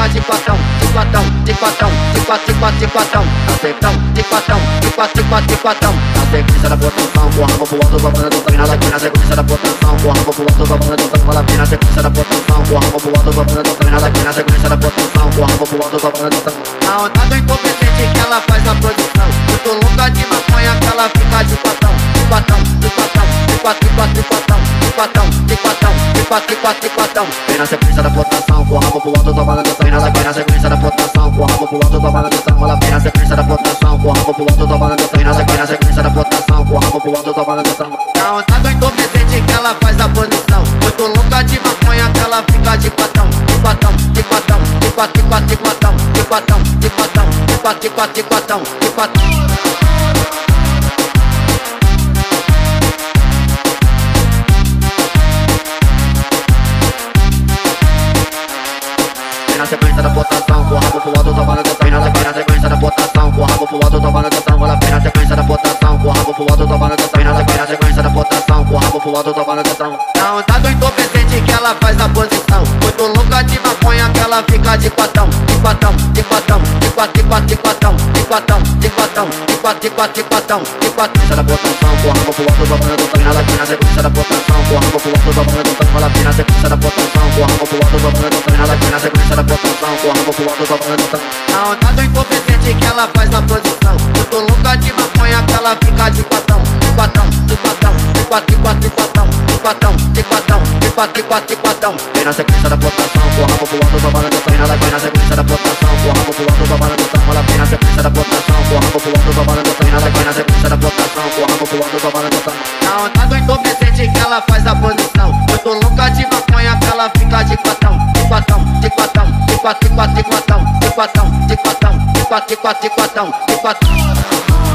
fica de quatão, de quatão, de quatão, de quatro, de quatro, de quatão, acertão, de quatão, de quatro, de quatro, de quatão. Na sequência da posição, com a mão pro alto, dobrando do trem, nada que na sequência da posição, com a mão pro alto, dobrando do trem, fala bem na sequência da posição, com a mão pro alto, dobrando do trem, nada que na sequência da posição, com a mão pro alto, dobrando do trem. A onda do incompetente que ela faz a produção, muito louca de maconha que ela fica de quatão, de quatão, de quatão, de quatro, de quatro, de quatão, de quatão, de quatão, de quatro, de quatro, de quatão. Vem na sequência da posição, com a mão pro alto, dobrando do trem, nada que na sequência da posição, com a mão pro alto, dobrando do trem, fala bem na sequência da posição, com a mão pro alto, dobrando do trem, nada que na sequência da posição, com a mão pro alto, dobrando do trem. A onda do incompetente que ela faz a posição, muito louca de maconha que ela fica de quatão, de quatão, de quatão, de quatro, de quatro, de quatão, de quatão, de quatão, de quatro, de quatro, de quatão, de quatão. Na sequência da botação, com o rabo pro alto, dobrando do trem, nada que na sequência da botação, com o rabo pro alto, dobrando do trem, ela vem na sequência da botação, com o rabo pro alto, dobrando do trem, nada que na sequência da botação, com o rabo pro alto, dobrando do trem. Na onda do incompetente que ela faz a posição, muito louca de maconha que ela fica de quatão, de quatão, de quatão, de quatro, de quatro, de quatão, de quatão, de quatão, de quatro, de quatro, de quatão, de quatro. Na botação, com o rabo pro alto, dobrando do trem, nada que na sequência da botação, com o rabo pro alto, dobrando do trem, ela vem na sequência da botação, com o rabo pro alto, dobrando do trem, nada que na sequência da botação, com o rabo pro alto, dobrando do trem. A onda do incompetente que ela faz a posição, muito louca de maconha que ela fica de quatão, de quatão, de quatão, de quatro, de quatro, de quatão, de quatão, de quatão, de quatro, de quatro, de quatão. Vem na sequência da botação, com o rabo pro alto, dobrando do trem, ela vem na sequência da botação, com o rabo pro alto, dobrando do trem, ela vem na sequência da botação, com o rabo pro alto, dobrando do trem, ela vem na sequência da botação, com o rabo pro alto, dobrando do trem. A onda do incompetente que ela faz a posição, muito louca de maconha que ela fica de quatão, de quatão, de quatão, de quatro, de quatro, de quatão, de quatão, de quatão, de quatro, de quatro, de quatão, de quatro.